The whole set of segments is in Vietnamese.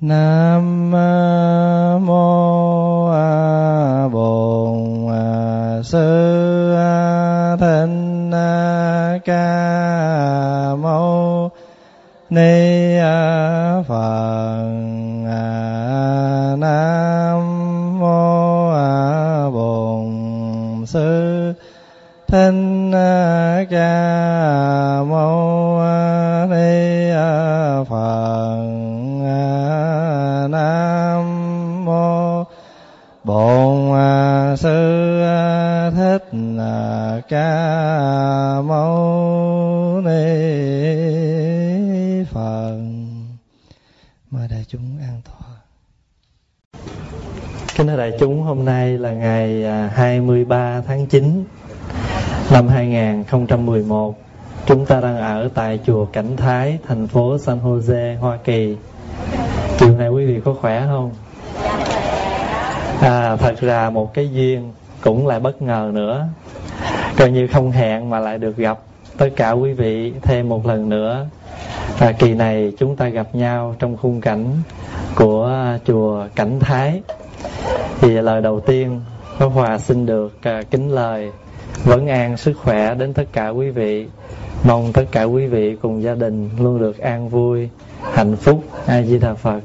Nam mô Bổn Sư Thích Ca Mâu Ni Phật. Nam mô Bổn Sư Thích Ca Mâu Ni Phật. Nam mô Bổn Sư Thích Ca Mâu Ni Phật. Mời đại chúng an tọa. Kính thưa đại chúng, hôm nay là ngày 23 tháng 9 năm 2011. Chúng ta đang ở tại chùa Cảnh Thái, thành phố San Jose, Hoa Kỳ. Chiều nay quý vị có khỏe không? Thật ra một cái duyên cũng lại bất ngờ nữa, coi như không hẹn mà lại được gặp tất cả quý vị thêm một lần nữa. Kỳ này chúng ta gặp nhau trong khung cảnh của chùa Cảnh Thái. Thì lời đầu tiên, Pháp Hòa xin được kính lời vấn an sức khỏe đến tất cả quý vị. Mong tất cả quý vị cùng gia đình luôn được an vui, hạnh phúc. A Di Đà Phật.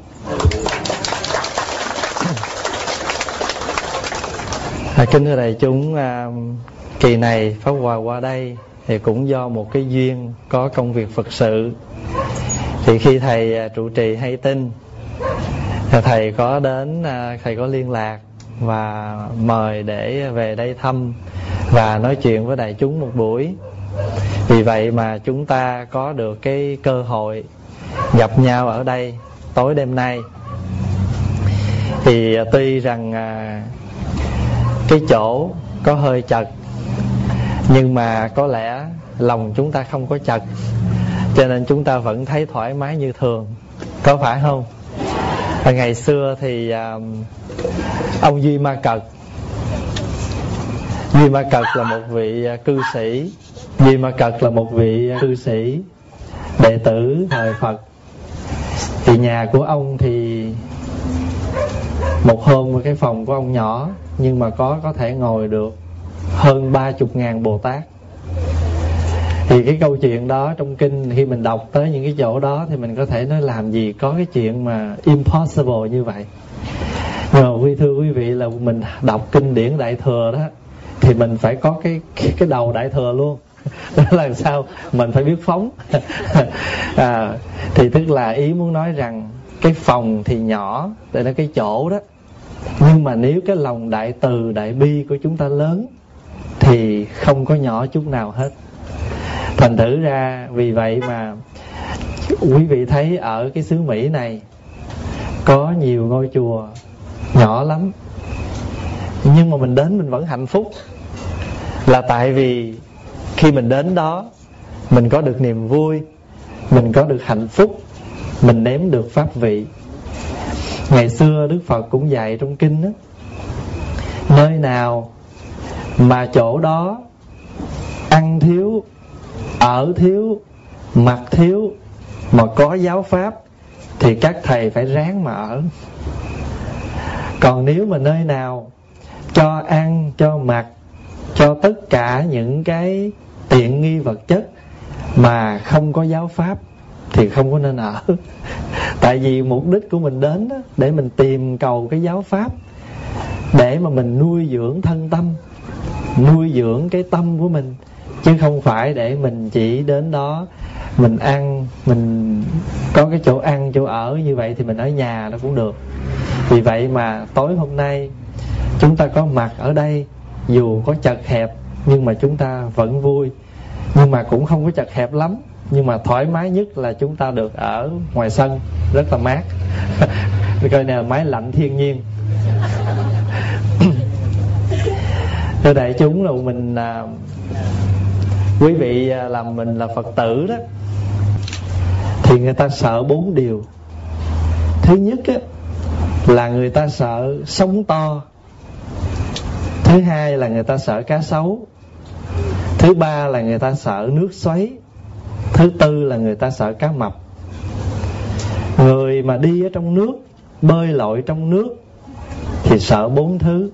Kính thưa đại chúng, kỳ này Pháp Hòa qua đây thì cũng do một cái duyên có công việc Phật sự. Thì khi thầy trụ trì hay tin, thầy có đến, thầy có liên lạc và mời để về đây thăm và nói chuyện với đại chúng một buổi. Vì vậy mà chúng ta có được cái cơ hội gặp nhau ở đây tối đêm nay. Thì tuy rằng cái chỗ có hơi chật, nhưng mà có lẽ lòng chúng ta không có chật, cho nên chúng ta vẫn thấy thoải mái như thường, có phải không? Ngày xưa thì ông Duy Ma Cật là một vị cư sĩ. Duy Ma Cật là một vị cư sĩ đệ tử thời Phật. Thì nhà của ông thì một hôm cái phòng của ông nhỏ, nhưng mà có thể ngồi được hơn 30.000 Bồ Tát. Thì cái câu chuyện đó trong kinh, khi mình đọc tới những cái chỗ đó thì mình có thể nói làm gì có cái chuyện mà impossible như vậy. Nhưng mà thưa quý vị, là mình đọc kinh điển Đại Thừa đó thì mình phải có cái đầu Đại Thừa luôn. Đó là sao? Mình phải biết phóng. Thì tức là ý muốn nói rằng cái phòng thì nhỏ, để nó cái chỗ đó, nhưng mà nếu cái lòng đại từ đại bi của chúng ta lớn thì không có nhỏ chút nào hết. Thành thử ra vì vậy mà quý vị thấy ở cái xứ Mỹ này có nhiều ngôi chùa nhỏ lắm, nhưng mà mình đến mình vẫn hạnh phúc. Là tại vì khi mình đến đó, mình có được niềm vui, mình có được hạnh phúc, mình nếm được pháp vị. Ngày xưa Đức Phật cũng dạy trong kinh đó, nơi nào mà chỗ đó ăn thiếu, ở thiếu, mặc thiếu mà có giáo pháp thì các thầy phải ráng mà ở. Còn nếu mà nơi nào cho ăn, cho mặc, cho tất cả những cái tiện nghi vật chất mà không có giáo pháp thì không có nên ở. Tại vì mục đích của mình đến đó, để mình tìm cầu cái giáo pháp, để mà mình nuôi dưỡng thân tâm, nuôi dưỡng cái tâm của mình, chứ không phải để mình chỉ đến đó mình ăn, mình có cái chỗ ăn, chỗ ở như vậy thì mình ở nhà nó cũng được. Vì vậy mà tối hôm nay chúng ta có mặt ở đây, dù có chật hẹp nhưng mà chúng ta vẫn vui. Nhưng mà cũng không có chật hẹp lắm, nhưng mà thoải mái nhất là chúng ta được ở ngoài sân, rất là mát. Coi nè, máy lạnh thiên nhiên. Thưa đại chúng, là mình quý vị làm mình là Phật tử đó, thì người ta sợ 4 điều. Thứ nhất á, là người ta sợ sóng to. Thứ hai là người ta sợ cá sấu. Thứ ba là người ta sợ nước xoáy. Thứ tư là người ta sợ cá mập. Người mà đi ở trong nước, bơi lội trong nước thì sợ 4 thứ: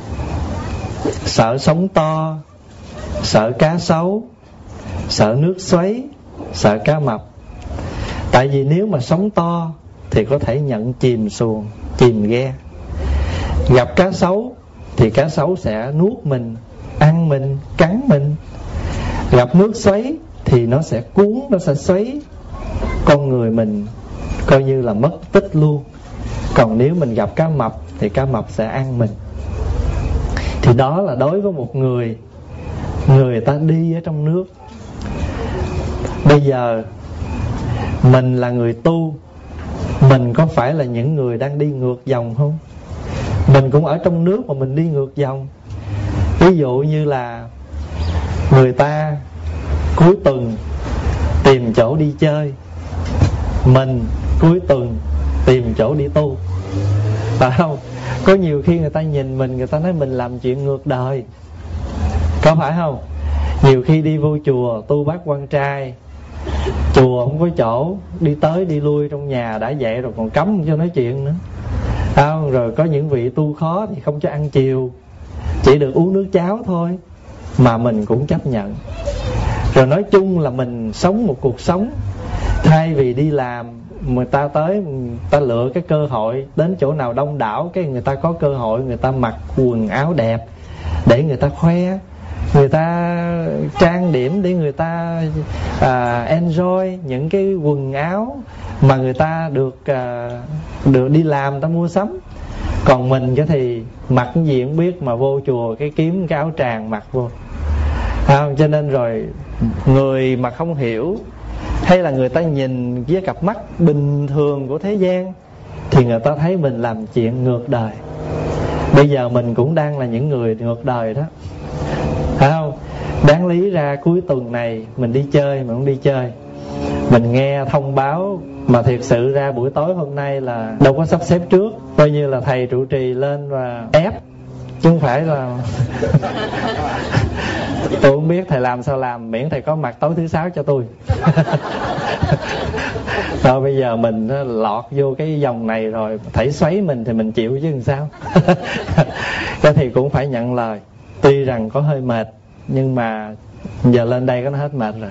sợ sóng to, sợ cá sấu, sợ nước xoáy, sợ cá mập. Tại vì nếu mà sóng to thì có thể nhận chìm xuồng, chìm ghe. Gặp cá sấu thì cá sấu sẽ nuốt mình, ăn mình, cắn mình. Gặp nước xoáy thì nó sẽ cuốn, nó sẽ xoáy con người mình, coi như là mất tích luôn. Còn nếu mình gặp cá mập thì cá mập sẽ ăn mình. Thì đó là đối với một người ta đi ở trong nước. Bây giờ mình là người tu, mình có phải là những người đang đi ngược dòng không? Mình cũng ở trong nước mà mình đi ngược dòng. Ví dụ như là người ta cuối tuần tìm chỗ đi chơi, mình cuối tuần tìm chỗ đi tu, phải không? Có nhiều khi người ta nhìn mình, người ta nói mình làm chuyện ngược đời, có phải không? Nhiều khi đi vô chùa tu bát quan trai, chùa không có chỗ, đi tới đi lui trong nhà đã vậy rồi còn cấm không cho nói chuyện nữa, không? Rồi có những vị tu khó thì không cho ăn chiều, chỉ được uống nước cháo thôi, mà mình cũng chấp nhận. Rồi nói chung là mình sống một cuộc sống, thay vì đi làm, người ta tới, người ta lựa cái cơ hội đến chỗ nào đông đảo, cái người ta có cơ hội, người ta mặc quần áo đẹp để người ta khoe, người ta trang điểm để người ta enjoy những cái quần áo mà người ta được đi làm, ta mua sắm. Còn mình thì mặc cái gì cũng biết, mà vô chùa cái kiếm cái áo tràng mặc vô. Cho nên rồi người mà không hiểu, hay là người ta nhìn với cặp mắt bình thường của thế gian, thì người ta thấy mình làm chuyện ngược đời. Bây giờ mình cũng đang là những người ngược đời đó, phải không? Đáng lý ra cuối tuần này mình đi chơi mà không đi chơi. Mình nghe thông báo mà thiệt sự ra buổi tối hôm nay là đâu có sắp xếp trước, coi như là thầy trụ trì lên và ép, chứ không phải là tôi không biết thầy làm sao làm, miễn thầy có mặt tối thứ sáu cho tôi. Rồi bây giờ mình lọt vô cái dòng này rồi, thảy xoáy mình thì mình chịu chứ làm sao. Cái thì cũng phải nhận lời, tuy rằng có hơi mệt, nhưng mà giờ lên đây có nó hết mệt rồi.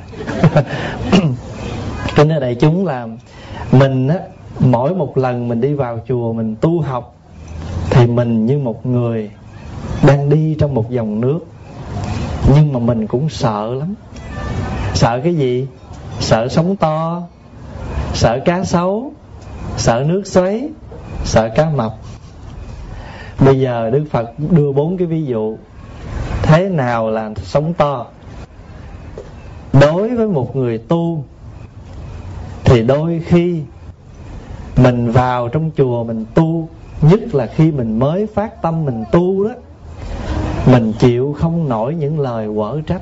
Cho nên đại chúng là mình á, mỗi một lần mình đi vào chùa mình tu học thì mình như một người đang đi trong một dòng nước, nhưng mà mình cũng sợ lắm. Sợ cái gì? Sợ sóng to, sợ cá sấu, sợ nước xoáy, sợ cá mập. Bây giờ Đức Phật đưa 4 cái ví dụ. Thế nào là sóng to? Đối với một người tu thì đôi khi mình vào trong chùa mình tu, nhất là khi mình mới phát tâm mình tu đó, mình chịu không nổi những lời quở trách,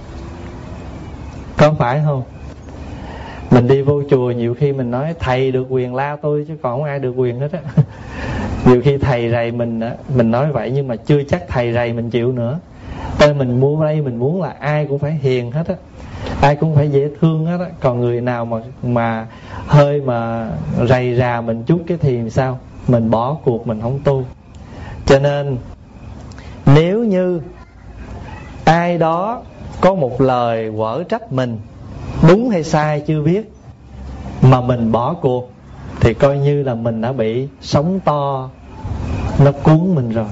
có phải không? Mình đi vô chùa nhiều khi mình nói thầy được quyền la tôi chứ còn không ai được quyền hết á. Nhiều khi thầy rầy mình á, mình nói vậy nhưng mà chưa chắc thầy rầy mình chịu nữa. Tại mình mua đây mình muốn là ai cũng phải hiền hết á, ai cũng phải dễ thương hết á. Còn người nào mà hơi mà rầy rà mình chút cái thì sao? Mình bỏ cuộc, mình không tu. Cho nên nếu như ai đó có một lời quở trách mình, đúng hay sai chưa biết, mà mình bỏ cuộc, thì coi như là mình đã bị sóng to nó cuốn mình rồi.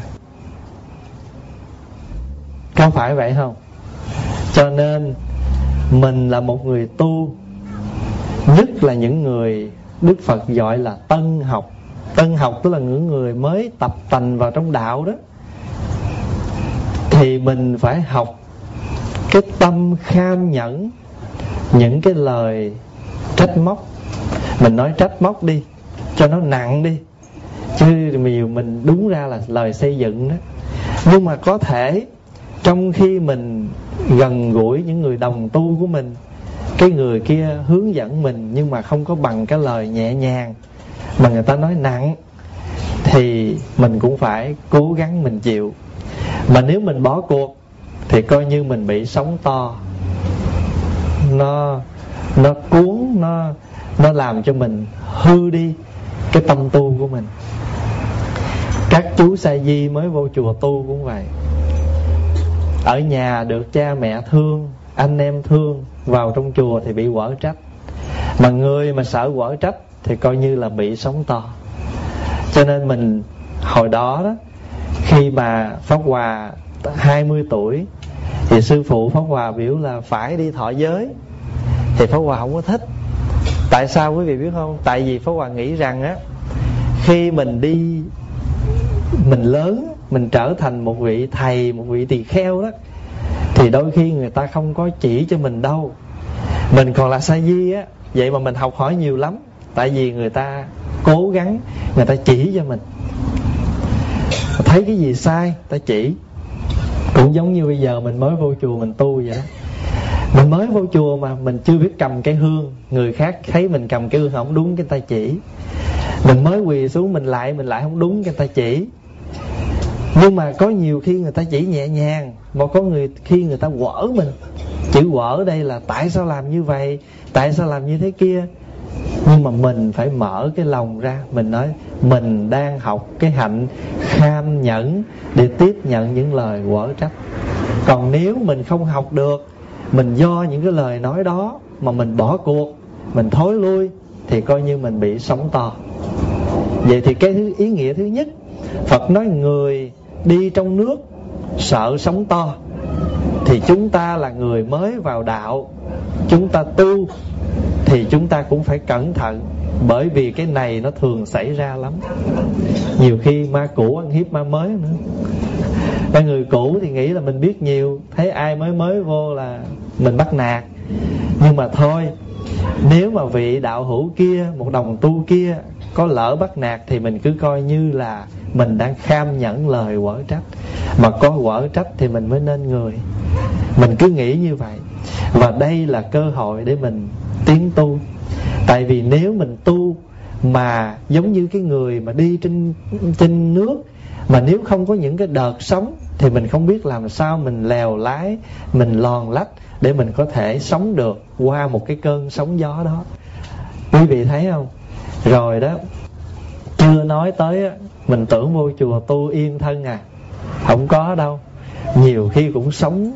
Có phải vậy không? Cho nên mình là một người tu, nhất là những người Đức Phật gọi là tân học. Tân học tức là những người mới tập tành vào trong đạo đó, thì mình phải học cái tâm kham nhẫn những cái lời trách móc. Mình nói trách móc đi cho nó nặng đi, chứ nhiều mình đúng ra là lời xây dựng đó. Nhưng mà có thể trong khi mình gần gũi những người đồng tu của mình, cái người kia hướng dẫn mình nhưng mà không có bằng cái lời nhẹ nhàng, mà người ta nói nặng, thì mình cũng phải cố gắng mình chịu. Mà nếu mình bỏ cuộc thì coi như mình bị sóng to, nó cuốn, nó làm cho mình hư đi cái tâm tu của mình. Các chú sa di mới vô chùa tu cũng vậy. Ở nhà được cha mẹ thương, anh em thương, vào trong chùa thì bị quở trách. Mà người mà sợ quở trách thì coi như là bị sóng to. Cho nên mình hồi đó đó, khi mà Pháp Hòa 20 tuổi thì sư phụ Pháp Hòa biểu là phải đi thọ giới. Thì Pháp Hòa không có thích. Tại sao quý vị biết không? Tại vì Pháp Hòa nghĩ rằng á, khi mình đi, mình lớn, mình trở thành một vị thầy, một vị tỳ kheo đó, thì đôi khi người ta không có chỉ cho mình đâu. Mình còn là sa di á, vậy mà mình học hỏi nhiều lắm. Tại vì người ta cố gắng, người ta chỉ cho mình. Thấy cái gì sai, ta chỉ. Cũng giống như bây giờ mình mới vô chùa mình tu vậy đó. Mình mới vô chùa mà mình chưa biết cầm cái hương, người khác thấy mình cầm cái hương không đúng, cái ta chỉ. Mình mới quỳ xuống mình lại không đúng, cái ta chỉ. Nhưng mà có nhiều khi người ta chỉ nhẹ nhàng, mà có khi người ta quở mình. Chữ quở đây là tại sao làm như vậy, tại sao làm như thế kia. Nhưng mà mình phải mở cái lòng ra, mình nói mình đang học cái hạnh kham nhẫn để tiếp nhận những lời quở trách. Còn nếu mình không học được, mình do những cái lời nói đó mà mình bỏ cuộc, mình thối lui, thì coi như mình bị sóng to. Vậy thì cái ý nghĩa thứ nhất, Phật nói người đi trong nước sợ sóng to, thì chúng ta là người mới vào đạo, chúng ta tu thì chúng ta cũng phải cẩn thận. Bởi vì cái này nó thường xảy ra lắm. Nhiều khi ma cũ ăn hiếp ma mới nữa. Cái người cũ thì nghĩ là mình biết nhiều, thấy ai mới vô là mình bắt nạt. Nhưng mà thôi, nếu mà vị đạo hữu kia, một đồng tu kia có lỡ bắt nạt, thì mình cứ coi như là mình đang kham nhẫn lời quở trách. Mà có quở trách thì mình mới nên người. Mình cứ nghĩ như vậy. Và đây là cơ hội để mình tiến tu. Tại vì nếu mình tu mà giống như cái người mà đi trên nước, mà nếu không có những cái đợt sóng thì mình không biết làm sao mình lèo lái, mình lòn lách để mình có thể sống được qua một cái cơn sóng gió đó. Quý vị thấy không? Rồi đó, chưa nói tới mình tưởng vô chùa tu yên thân à. Không có đâu. Nhiều khi cũng sống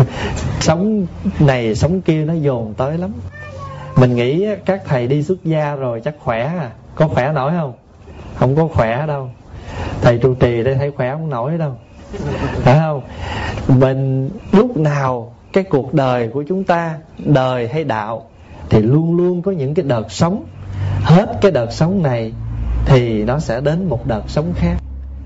sống này sống kia nó dồn tới lắm. Mình nghĩ các thầy đi xuất gia rồi chắc khỏe à. Có khỏe nổi không? Không có khỏe đâu. Thầy trụ trì đây thấy khỏe không nổi đâu, phải không? Mình lúc nào cái cuộc đời của chúng ta, đời hay đạo, thì luôn luôn có những cái đợt sóng. Hết cái đợt sóng này thì nó sẽ đến một đợt sóng khác.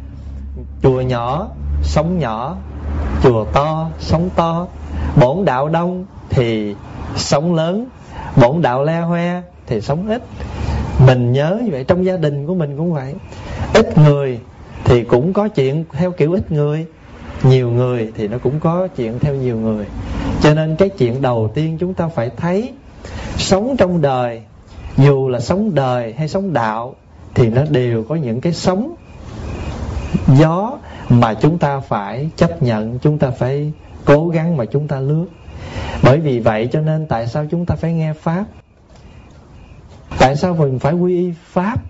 Chùa nhỏ, sóng nhỏ. Chùa to, sóng to. Bổn đạo đông thì sóng lớn. Bổn đạo le hoe thì sóng ít. Mình nhớ như vậy, trong gia đình của mình cũng vậy. Ít người thì cũng có chuyện theo kiểu ít người, nhiều người thì nó cũng có chuyện theo nhiều người. Cho nên cái chuyện đầu tiên chúng ta phải thấy, sống trong đời, dù là sống đời hay sống đạo, thì nó đều có những cái sóng gió mà chúng ta phải chấp nhận, chúng ta phải cố gắng mà chúng ta lướt. Bởi vì vậy cho nên tại sao chúng ta phải nghe Pháp? Tại sao mình phải quy y Pháp?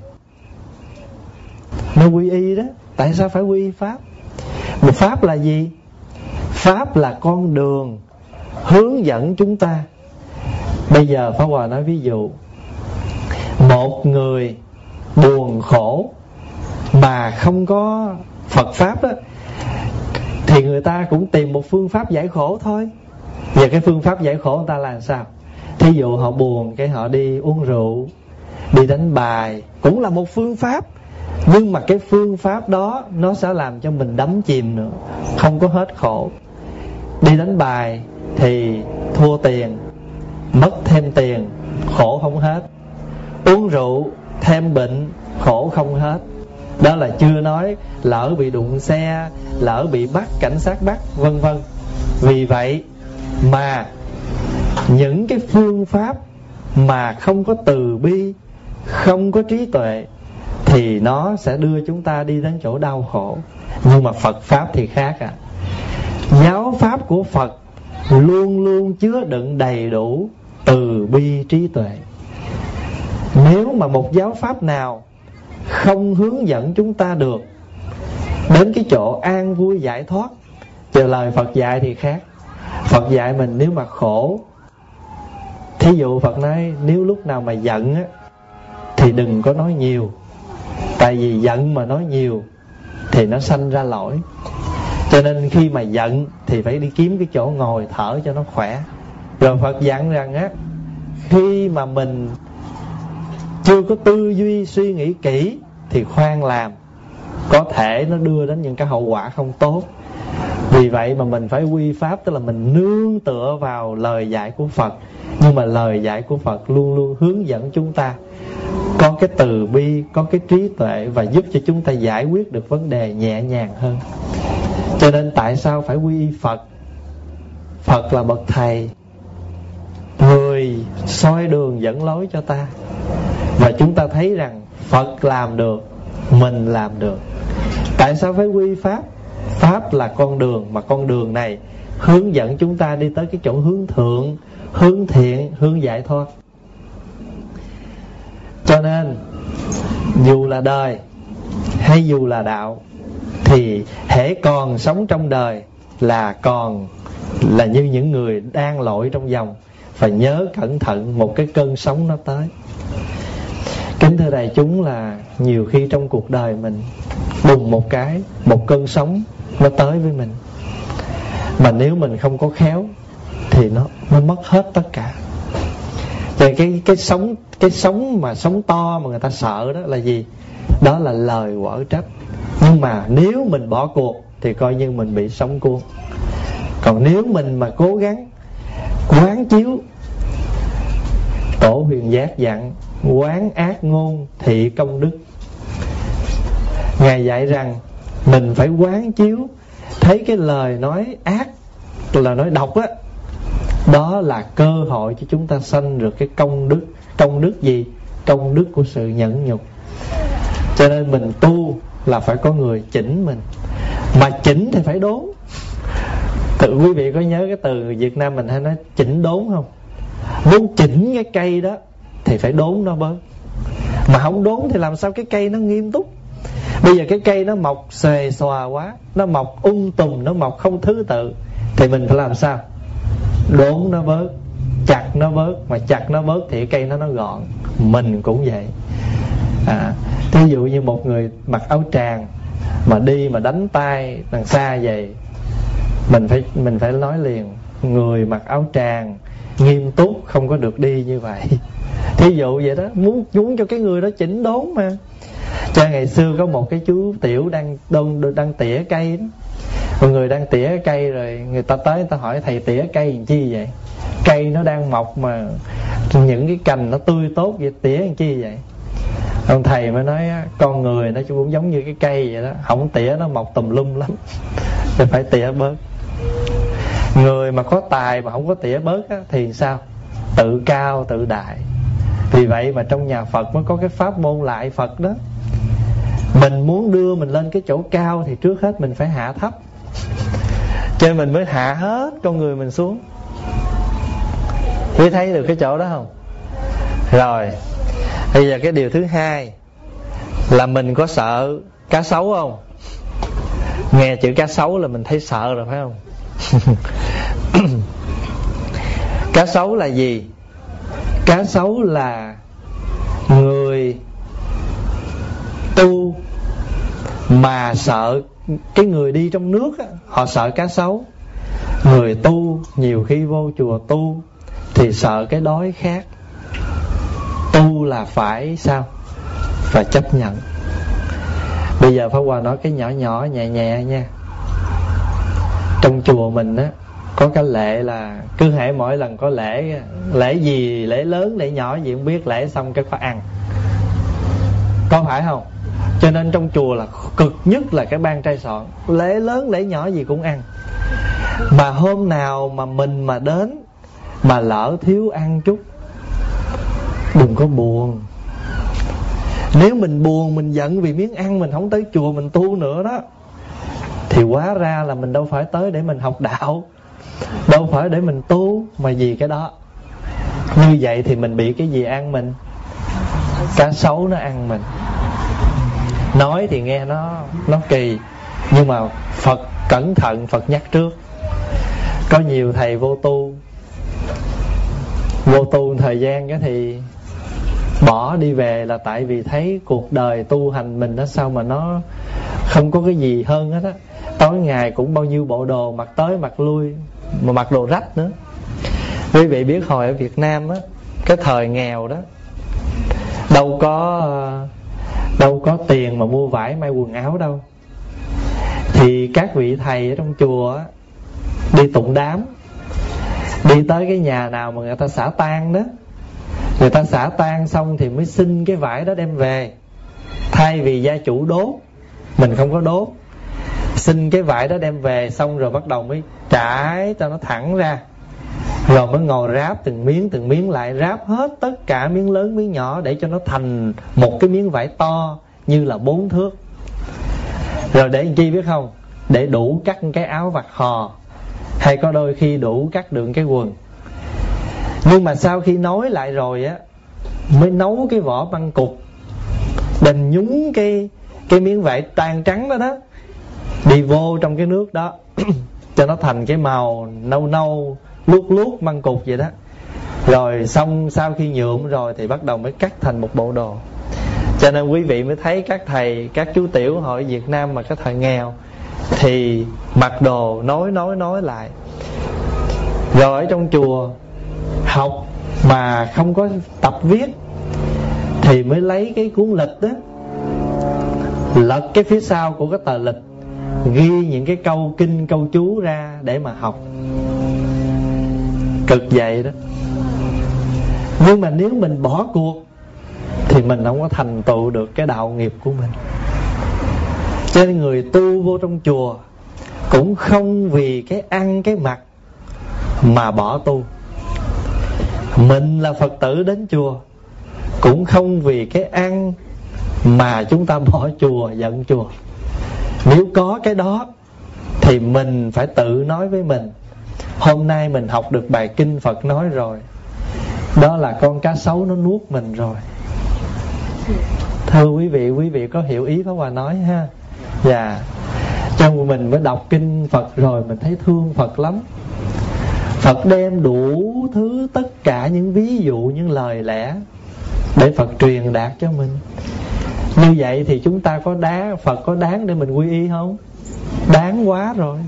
Nó quy y đó. Tại sao phải quy y Pháp? Một Pháp là gì? Pháp là con đường hướng dẫn chúng ta. Bây giờ Pháp Hòa nói ví dụ, một người buồn khổ mà không có Phật Pháp đó, thì người ta cũng tìm một phương pháp giải khổ thôi. Và cái phương pháp giải khổ người ta là sao? Thí dụ họ buồn, cái họ đi uống rượu, đi đánh bài, cũng là một phương pháp. Nhưng mà cái phương pháp đó nó sẽ làm cho mình đắm chìm nữa, không có hết khổ. Đi đánh bài thì thua tiền, mất thêm tiền, khổ không hết. Uống rượu thêm bệnh, khổ không hết. Đó là chưa nói lỡ bị đụng xe, lỡ bị bắt, cảnh sát bắt, vân vân. Vì vậy mà những cái phương pháp mà không có từ bi, không có trí tuệ, thì nó sẽ đưa chúng ta đi đến chỗ đau khổ. Nhưng mà Phật Pháp thì khác à. Giáo Pháp của Phật luôn luôn chứa đựng đầy đủ từ bi trí tuệ. Nếu mà một giáo pháp nào không hướng dẫn chúng ta được đến cái chỗ an vui giải thoát, chứ lời Phật dạy thì khác. Phật dạy mình nếu mà khổ, thí dụ Phật nói nếu lúc nào mà giận á, thì đừng có nói nhiều. Tại vì giận mà nói nhiều thì nó sanh ra lỗi. Cho nên khi mà giận thì phải đi kiếm cái chỗ ngồi thở cho nó khỏe. Rồi Phật dặn rằng á, khi mà mình chưa có tư duy suy nghĩ kỹ thì khoan làm, có thể nó đưa đến những cái hậu quả không tốt. Vì vậy mà mình phải quy pháp, tức là mình nương tựa vào lời dạy của Phật. Nhưng mà lời dạy của Phật luôn luôn hướng dẫn chúng ta có cái từ bi, có cái trí tuệ, và giúp cho chúng ta giải quyết được vấn đề nhẹ nhàng hơn. Cho nên tại sao phải quy y Phật? Phật là bậc thầy, người soi đường dẫn lối cho ta. Và chúng ta thấy rằng Phật làm được, mình làm được. Tại sao phải quy pháp? Pháp là con đường, mà con đường này hướng dẫn chúng ta đi tới cái chỗ hướng thượng, hướng thiện, hướng giải thoát. Cho nên dù là đời hay dù là đạo, thì hễ còn sống trong đời là còn là như những người đang lội trong dòng. Phải nhớ cẩn thận, một cái cơn sóng nó tới. Kính thưa đại chúng, là nhiều khi trong cuộc đời mình đùng một cái, một cơn sóng nó tới với mình, mà nếu mình không có khéo thì nó mất hết tất cả. Rồi cái sóng mà sóng to mà người ta sợ đó là gì? Đó là lời quở trách. Nhưng mà nếu mình bỏ cuộc thì coi như mình bị sóng cuốn. Còn nếu mình mà cố gắng quán chiếu, Tổ Huyền Giác dặn quán ác ngôn thị công đức. Ngài dạy rằng mình phải quán chiếu, thấy cái lời nói ác, là nói độc á, đó là cơ hội cho chúng ta sanh được cái công đức. Công đức gì? Công đức của sự nhẫn nhục. Cho nên mình tu là phải có người chỉnh mình. Mà chỉnh thì phải đốn. Quý vị có nhớ cái từ người Việt Nam mình hay nói chỉnh đốn không? Muốn chỉnh cái cây đó thì phải đốn nó bớt. Mà không đốn thì làm sao cái cây nó nghiêm túc? Bây giờ cái cây nó mọc xòe xòa quá, nó mọc tùm, nó mọc không thứ tự, thì mình phải làm sao? Đốn nó bớt, chặt nó bớt. Mà chặt nó bớt thì cây nó gọn. Mình cũng vậy. Thí dụ như một người mặc áo tràng mà đi mà đánh tay đằng xa vậy, mình phải nói liền, người mặc áo tràng nghiêm túc không có được đi như vậy. Thí dụ vậy đó, muốn cho cái người đó chỉnh đốn mà. Cho ngày xưa có một cái chú tiểu đang tỉa cây đó. Mọi người đang tỉa cây rồi người ta tới, người ta hỏi thầy tỉa cây làm chi vậy? Cây nó đang mọc mà những cái cành nó tươi tốt vậy, tỉa làm chi vậy? Ông thầy mới nói con người nó cũng giống như cái cây vậy đó, không tỉa nó mọc tùm lum lắm, thì phải tỉa bớt. Người mà có tài mà không có tỉa bớt á, thì sao? Tự cao tự đại. Vì vậy mà trong nhà Phật mới có cái pháp môn lại Phật đó. Mình muốn đưa mình lên cái chỗ cao thì trước hết mình phải hạ thấp, cho nên mình mới hạ hết con người mình xuống. Quý thấy được cái chỗ đó không? Rồi bây giờ cái điều thứ hai là mình có sợ cá sấu không? Nghe chữ cá sấu là mình thấy sợ rồi phải không? Cá sấu là gì? Cá sấu là người tu mà sợ cái người đi trong nước á, họ sợ cá sấu. Người tu nhiều khi vô chùa tu thì sợ cái đói khát. Tu là phải sao? Phải chấp nhận. Bây giờ Pháp Hòa nói cái nhỏ nhỏ nhẹ nhẹ nha. Trong chùa mình á có cái lệ là cứ hễ mỗi lần có lễ, lễ gì, lễ lớn, lễ nhỏ gì không biết, lễ xong cái phải ăn. Có phải không? Cho nên trong chùa là cực nhất là cái ban trai soạn, lễ lớn lễ nhỏ gì cũng ăn. Mà hôm nào mà mình mà đến mà lỡ thiếu ăn chút, đừng có buồn. Nếu mình buồn, mình giận vì miếng ăn, mình không tới chùa mình tu nữa đó, thì hóa ra là mình đâu phải tới để mình học đạo, đâu phải để mình tu, mà vì cái đó. Như vậy thì mình bị cái gì ăn mình? Cá sấu nó ăn mình. Nói thì nghe nó kỳ, nhưng mà Phật cẩn thận, Phật nhắc trước. Có nhiều thầy vô tu thời gian cái thì bỏ đi về, là tại vì thấy cuộc đời tu hành mình đó sao mà nó không có cái gì hơn hết á. Tối ngày cũng bao nhiêu bộ đồ mặc tới mặc lui, mà mặc đồ rách nữa. Quý vị biết hồi ở Việt Nam á, cái thời nghèo đó, đâu có tiền mà mua vải may quần áo đâu. Thì các vị thầy ở trong chùa á, đi tụng đám, đi tới cái nhà nào mà người ta xả tang đó, người ta xả tang xong thì mới xin cái vải đó đem về. Thay vì gia chủ đốt, mình không có đốt, xin cái vải đó đem về, xong rồi bắt đầu mới trải cho nó thẳng ra, rồi mới ngồi ráp từng miếng lại, ráp hết tất cả miếng lớn miếng nhỏ để cho nó thành một cái miếng vải to như là 4 thước. Rồi để làm chi biết không? Để đủ cắt cái áo vạt hò, hay có đôi khi đủ cắt được cái quần. Nhưng mà sau khi nối lại rồi á, mới nấu cái vỏ băng cục, đành nhúng cái miếng vải tan trắng đó đi vô trong cái nước đó cho nó thành cái màu nâu luốt băng cục vậy đó. Rồi xong sau khi nhuộm rồi thì bắt đầu mới cắt thành một bộ đồ. Cho nên quý vị mới thấy các thầy, các chú tiểu hội Việt Nam mà cái thời nghèo thì mặc đồ nối lại. Rồi ở trong chùa học mà không có tập viết thì mới lấy cái cuốn lịch đó, lật cái phía sau của cái tờ lịch, ghi những cái câu kinh câu chú ra để mà học. Cực vậy đó. Nhưng mà nếu mình bỏ cuộc thì mình không có thành tựu được cái đạo nghiệp của mình. Cho nên người tu vô trong chùa cũng không vì cái ăn cái mặc mà bỏ tu. Mình là Phật tử đến chùa cũng không vì cái ăn mà chúng ta bỏ chùa, giận chùa. Nếu có cái đó thì mình phải tự nói với mình, hôm nay mình học được bài kinh Phật nói rồi, đó là con cá sấu nó nuốt mình rồi. Thưa quý vị có hiểu ý Pháp Hòa nói ha? Dạ. Cho mình mới đọc kinh Phật rồi mình thấy thương Phật lắm. Phật đem đủ thứ, tất cả những ví dụ, những lời lẽ để Phật truyền đạt cho mình. Như vậy thì chúng ta có đáng, Phật có đáng để mình quy y không? Đáng quá rồi.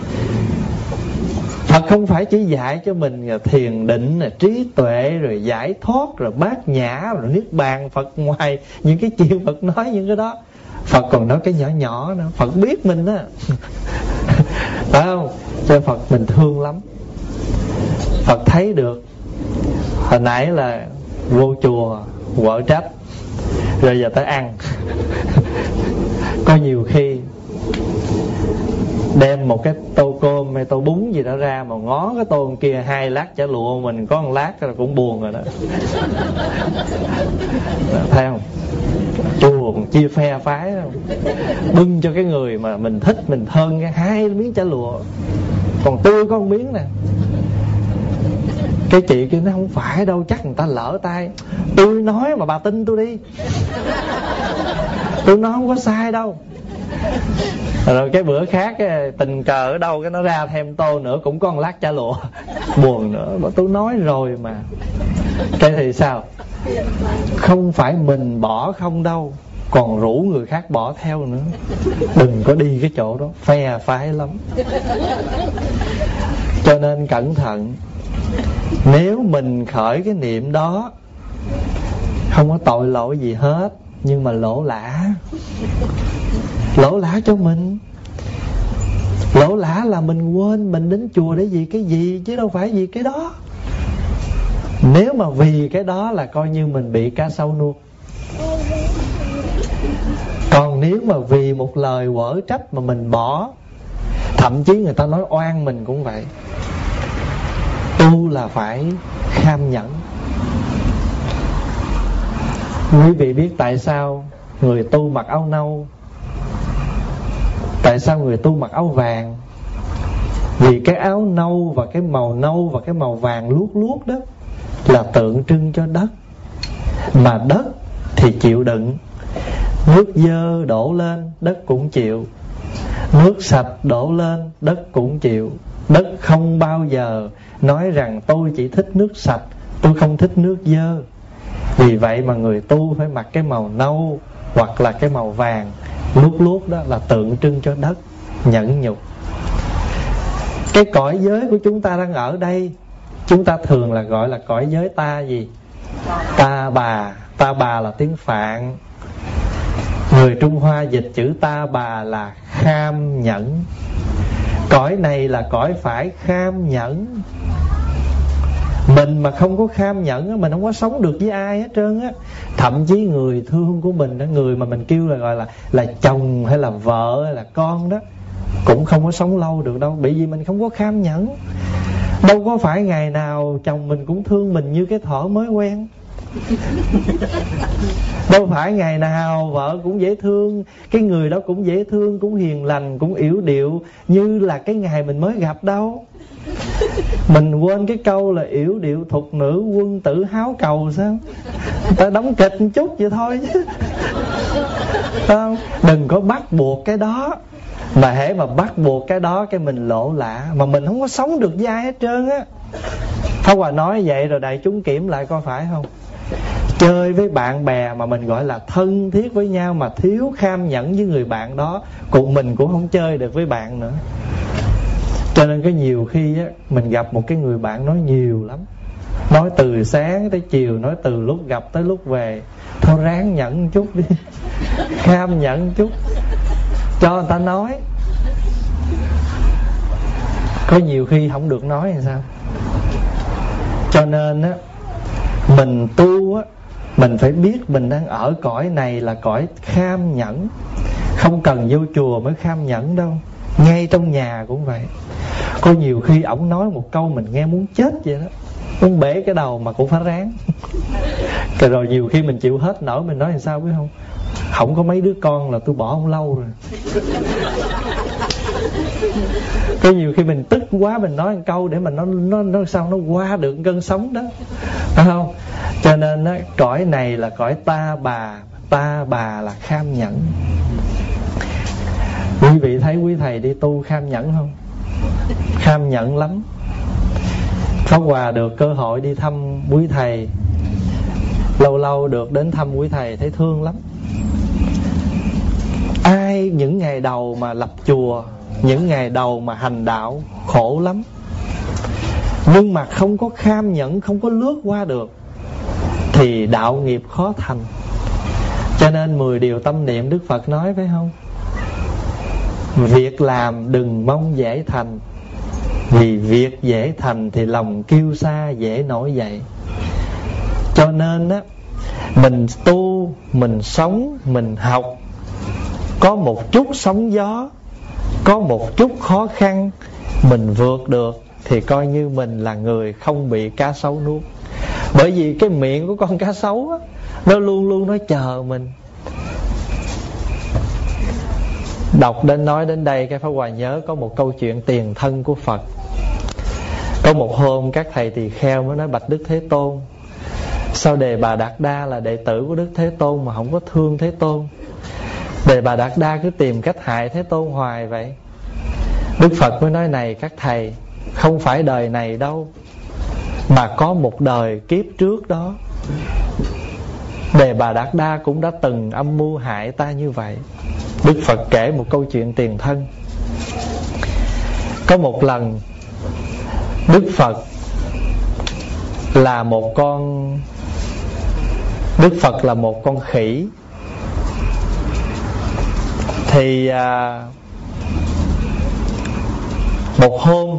Phật không phải chỉ dạy cho mình thiền định, trí tuệ, rồi giải thoát, rồi bát nhã, rồi niết bàn. Phật ngoài những cái chuyện Phật nói những cái đó, Phật còn nói cái nhỏ nhỏ nữa. Phật biết mình á phải không? Cho Phật mình thương lắm. Phật thấy được. Hồi nãy là vô chùa quở trách, rồi giờ tới ăn có nhiều khi đem một cái tô cơm hay tô bún gì đó ra mà ngó cái tô kia 2 lát chả lụa, mình có 1 lát rồi cũng buồn rồi đó. Thấy không? Chùa còn chia phe phái không? Bưng cho cái người mà mình thích, mình thân cái 2 miếng chả lụa, còn tôi có 1 miếng nè. Cái chị kia nó không phải đâu, chắc người ta lỡ tay. Tôi nói mà bà tin tôi đi, tôi nói không có sai đâu. Rồi cái bữa khác cái tình cờ ở đâu cái nó ra thêm tô nữa, cũng có 1 lát chả lụa. Buồn nữa, mà tôi nói rồi mà. Cái thì sao? Không phải mình bỏ không đâu, còn rủ người khác bỏ theo nữa. Đừng có đi cái chỗ đó, phe phái lắm. Cho nên cẩn thận. Nếu mình khởi cái niệm đó, không có tội lỗi gì hết, nhưng mà lỗ lã cho mình. Lỗ lã là mình quên mình đến chùa để vì cái gì, chứ đâu phải vì cái đó. Nếu mà vì cái đó là coi như mình bị cá sấu nuốt. Còn nếu mà vì một lời quở trách mà mình bỏ, thậm chí người ta nói oan mình cũng vậy. Tu là phải kham nhẫn. Quý vị biết tại sao người tu mặc áo nâu, tại sao người tu mặc áo vàng? Vì cái áo nâu và cái màu nâu và cái màu vàng luốt đó là tượng trưng cho đất. Mà đất thì chịu đựng. Nước dơ đổ lên đất cũng chịu, nước sạch đổ lên đất cũng chịu. Đất không bao giờ nói rằng tôi chỉ thích nước sạch, tôi không thích nước dơ. Vì vậy mà người tu phải mặc cái màu nâu hoặc là cái màu vàng luốt luốt, đó là tượng trưng cho đất, nhẫn nhục. Cái cõi giới của chúng ta đang ở đây, chúng ta thường là gọi là cõi giới ta gì? Ta bà. Ta bà là tiếng Phạn. Người Trung Hoa dịch chữ ta bà là kham nhẫn. Cõi này là cõi phải kham nhẫn. Mình mà không có kham nhẫn, mình không có sống được với ai hết trơn á. Thậm chí người thương của mình, người mà mình kêu là gọi là chồng hay là vợ hay là con đó, cũng không có sống lâu được đâu. Bởi vì mình không có kham nhẫn. Đâu có phải ngày nào chồng mình cũng thương mình như cái thỏ mới quen. Đâu phải ngày nào vợ cũng dễ thương, cái người đó cũng dễ thương, cũng hiền lành, cũng yểu điệu như là cái ngày mình mới gặp đâu. Mình quên cái câu là yểu điệu thục nữ quân tử háo cầu sao? Ta đóng kịch một chút vậy thôi chứ. Không? Đừng có bắt buộc cái đó. Mà hễ mà bắt buộc cái đó cái mình lỗ lạ, mà mình không có sống được với ai hết trơn á. Pháp Hòa nói vậy rồi đại chúng kiểm lại coi phải không? Chơi với bạn bè mà mình gọi là thân thiết với nhau mà thiếu kham nhẫn với người bạn đó, cùng mình cũng không chơi được với bạn nữa. Cho nên có nhiều khi á, mình gặp một cái người bạn nói nhiều lắm, nói từ sáng tới chiều, nói từ lúc gặp tới lúc về. Thôi ráng nhẫn chút đi, kham nhẫn chút, cho người ta nói. Có nhiều khi không được nói thì sao? Cho nên á, mình tu á, mình phải biết mình đang ở cõi này là cõi kham nhẫn. Không cần vô chùa mới kham nhẫn đâu, ngay trong nhà cũng vậy. Có nhiều khi ổng nói một câu mình nghe muốn chết vậy đó, muốn bể cái đầu mà cũng phải ráng. Rồi nhiều khi mình chịu hết nổi, mình nói làm sao biết không? Không có mấy đứa con là tôi bỏ ông lâu rồi. Có nhiều khi mình tức quá, mình nói một câu để mà nó sao nó qua được cơn sóng đó, phải không? Cho nên á, cõi này là cõi ta bà. Ta bà là kham nhẫn. Quý vị thấy quý thầy đi tu kham nhẫn không? Kham nhẫn lắm. Pháp Hòa được cơ hội đi thăm quý thầy, lâu lâu được đến thăm quý thầy thấy thương lắm. Ai những ngày đầu mà lập chùa, những ngày đầu mà hành đạo khổ lắm. Nhưng mà không có kham nhẫn, không có lướt qua được thì đạo nghiệp khó thành. Cho nên 10 điều tâm niệm Đức Phật nói phải không? Việc làm đừng mong dễ thành, vì việc dễ thành thì lòng kiêu sa dễ nổi dậy. Cho nên á, mình tu, mình sống, mình học, có một chút sóng gió, có một chút khó khăn, mình vượt được thì coi như mình là người không bị cá sấu nuốt. Bởi vì cái miệng của con cá sấu á, nó luôn luôn nó chờ mình. Đọc đến nói đến đây, cái Pháp Hòa nhớ có một câu chuyện tiền thân của Phật. Có một hôm các thầy tỳ kheo mới nói: bạch Đức Thế Tôn, sao Đề Bà Đạt Đa là đệ tử của Đức Thế Tôn mà không có thương Thế Tôn? Đề Bà Đạt Đa cứ tìm cách hại Thế Tôn hoài vậy. Đức Phật mới nói: này các thầy, không phải đời này đâu, mà có một đời kiếp trước đó, Đề Bà Đạt Đa cũng đã từng âm mưu hại ta như vậy. Đức Phật kể một câu chuyện tiền thân. Có một lần Đức Phật là một con khỉ. Thì một hôm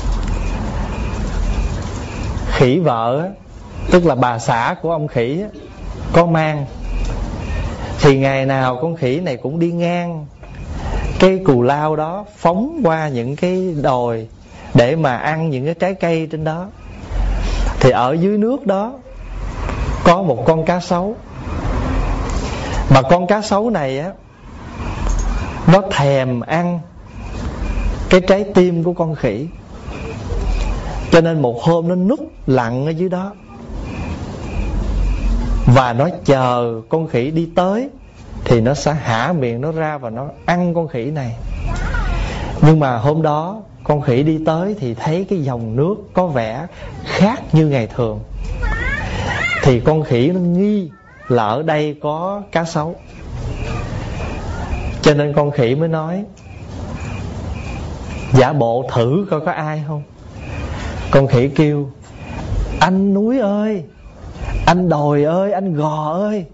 khỉ vợ, tức là bà xã của ông khỉ, có mang. Thì ngày nào con khỉ này cũng đi ngang cái cù lao đó, phóng qua những cái đồi để mà ăn những cái trái cây trên đó. Thì ở dưới nước đó có một con cá sấu. Mà con cá sấu này á, nó thèm ăn cái trái tim của con khỉ. Cho nên một hôm nó núp lặn ở dưới đó. và nó chờ con khỉ đi tới thì nó sẽ hả miệng nó ra và nó ăn con khỉ này. Nhưng mà hôm đó con khỉ đi tới thì thấy cái dòng nước có vẻ khác như ngày thường, thì con khỉ nó nghi là ở đây có cá sấu. Cho nên con khỉ mới nói: giả bộ thử coi có ai không. Con khỉ kêu: anh núi ơi, anh đồi ơi, anh gò ơi.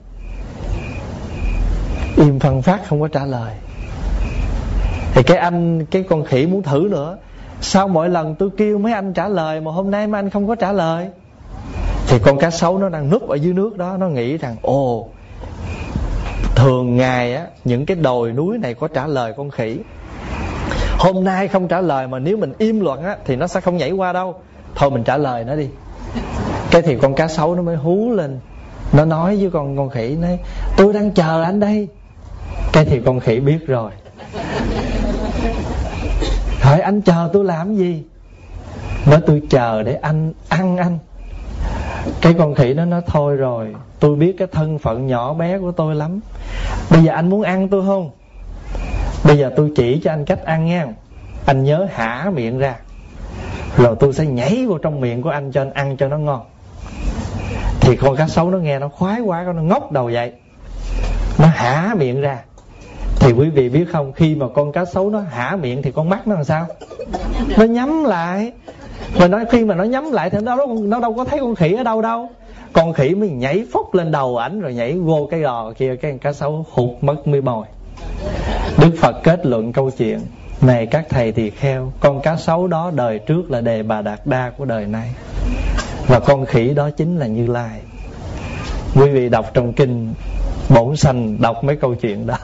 Im phăng phát không có trả lời. Thì cái con khỉ muốn thử nữa: sao mỗi lần tôi kêu mấy anh trả lời mà hôm nay mấy anh không có trả lời? Thì con cá sấu nó đang núp ở dưới nước đó, nó nghĩ rằng ồ, thường ngày á, những cái đồi núi này có trả lời con khỉ. Hôm nay không trả lời, mà nếu mình im lặng á thì nó sẽ không nhảy qua đâu. Thôi mình trả lời nó đi. Cái thì con cá sấu nó mới hú lên, nó nói với con khỉ nói: tôi đang chờ anh đây. Cái thì con khỉ biết rồi. Hỏi anh chờ tôi làm gì? Nói tôi chờ để anh ăn anh. Cái con khỉ nó nói: thôi rồi, tôi biết cái thân phận nhỏ bé của tôi lắm. Bây giờ anh muốn ăn tôi không? Bây giờ tôi chỉ cho anh cách ăn nha. Anh nhớ hả miệng ra, rồi tôi sẽ nhảy vào trong miệng của anh cho anh ăn cho nó ngon. Thì con cá sấu nó nghe nó khoái quá, nó ngóc đầu dậy, nó hả miệng ra. Thì quý vị biết không, khi mà con cá sấu nó hả miệng thì con mắt nó làm sao? Nó nhắm lại. Mà nói khi mà nó nhắm lại thì nó đâu có thấy con khỉ ở đâu đâu. Con khỉ mới nhảy phốc lên đầu ảnh, rồi nhảy vô cái gò kia, cái cá sấu hụt mất mi mồi. Đức Phật kết luận câu chuyện này: các thầy tỳ kheo, con cá sấu đó đời trước là Đề Bà Đạt Đa của đời này, và con khỉ đó chính là Như Lai. Quý vị đọc trong kinh Bổn Sanh đọc mấy câu chuyện đó.